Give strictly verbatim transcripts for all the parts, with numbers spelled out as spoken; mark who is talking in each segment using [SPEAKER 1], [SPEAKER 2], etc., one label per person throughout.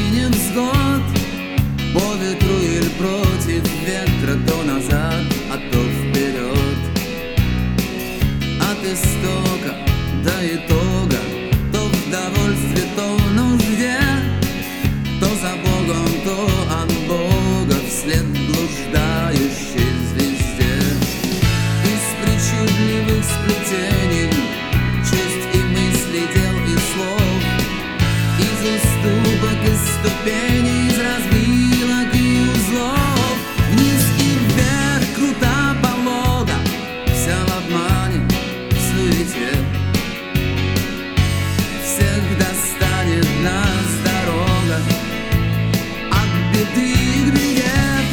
[SPEAKER 1] невзгод, по ветру или против ветра, то назад, а то вперед. От истока до итога, то в довольстве, то в нужде, то за Богом, то от Бога, вслед блуждающей звезде. Из причудливых сплетений честь и мысли, дел и слов, из уступок и ступеней, из разбилок и узлов, вниз и вверх, крута полога, вся в обмане, в суете. Всех достанет нас дорога от беды к беде.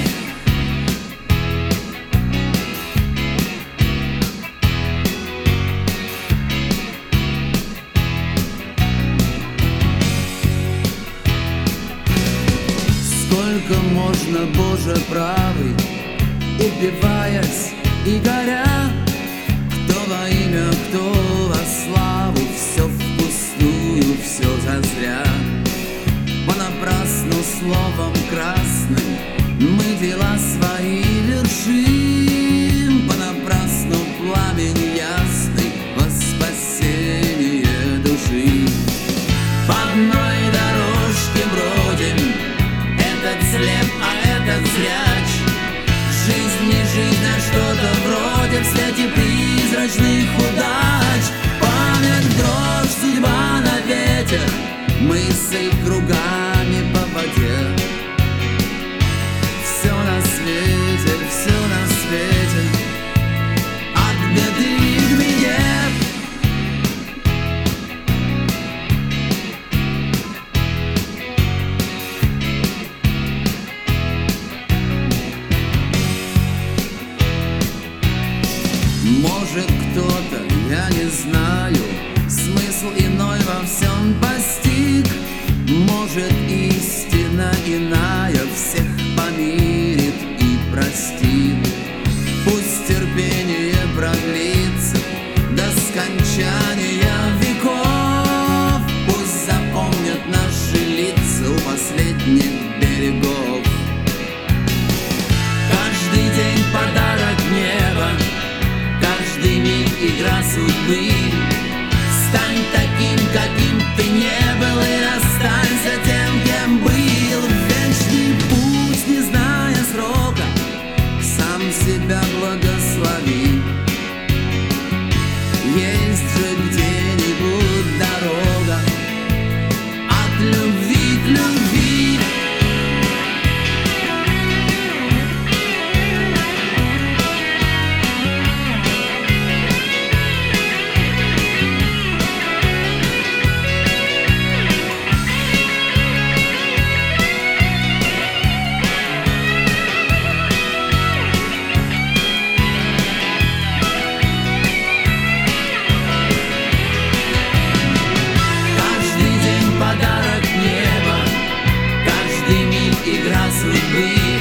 [SPEAKER 1] Сколько можно, Боже правый, убиваясь и горя, кто во имя, кто во славу, все впустую, все зазря. Понапрасну словом красным мы дела свои вершим, понапрасну пламень ясный во спасение души. По одной дорожке бродим, этот слеп, а этот зряч. Жизнь не жизнь, а что-то вроде в свете призрачных удач. Память, дрожь, судьба на ветер, мысль кругами по воде. Все на свете, все на свете, от беды к беде. Может, кто-то, я не знаю, смысл иной во всем постиг. Может, истина иная всех помирит и простит. Пусть терпение продлится до скончания веков. Пусть запомнят наши лица у последних берегов. Каждый день подарок неба, каждый миг игра судьбы. Стань таким, каким ты не был, и расстанься тем, кем был. Вечный путь, не зная срока, сам себя благослови. Есть же где-нибудь дорога от любви к любви. Игра судьбы.